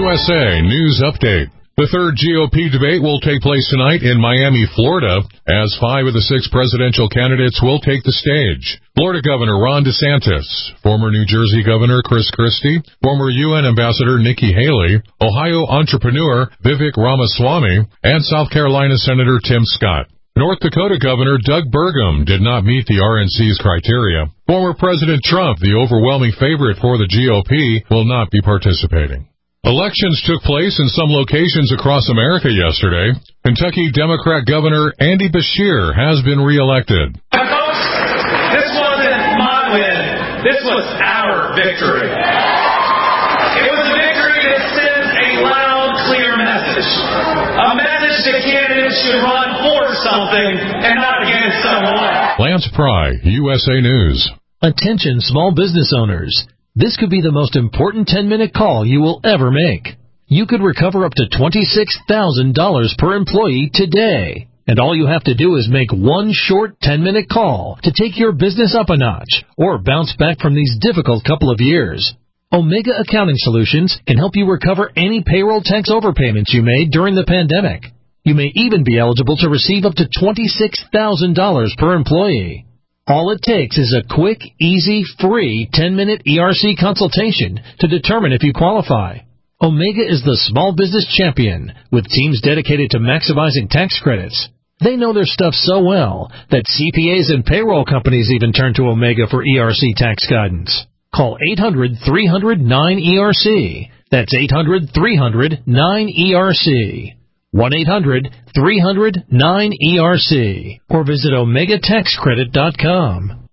USA News Update. The third GOP debate will take place tonight in Miami, Florida, as 5 of the 6 presidential candidates will take the stage. Florida Governor Ron DeSantis, former New Jersey Governor Chris Christie, former UN Ambassador Nikki Haley, Ohio entrepreneur Vivek Ramaswamy, and South Carolina Senator Tim Scott. North Dakota Governor Doug Burgum did not meet the RNC's criteria. Former President Trump, the overwhelming favorite for the GOP, will not be participating. Elections took place in some locations across America yesterday. Kentucky Democrat Governor Andy Beshear has been reelected. Folks, this wasn't my win. This was our victory. It was a victory that sends a loud, clear message. A message that candidates should run for something and not against someone. Lance Pry, USA News. Attention small business owners. This could be the most important 10-minute call you will ever make. You could recover up to $26,000 per employee today. And all you have to do is make one short 10-minute call to take your business up a notch or bounce back from these difficult couple of years. Omega Accounting Solutions can help you recover any payroll tax overpayments you made during the pandemic. You may even be eligible to receive up to $26,000 per employee. All it takes is a quick, easy, free 10-minute ERC consultation to determine if you qualify. Omega is the small business champion with teams dedicated to maximizing tax credits. They know their stuff so well that CPAs and payroll companies even turn to Omega for ERC tax guidance. Call 800-300-9ERC. That's 800-300-9ERC. 1-800-300-9ERC or visit OmegaTaxCredit.com.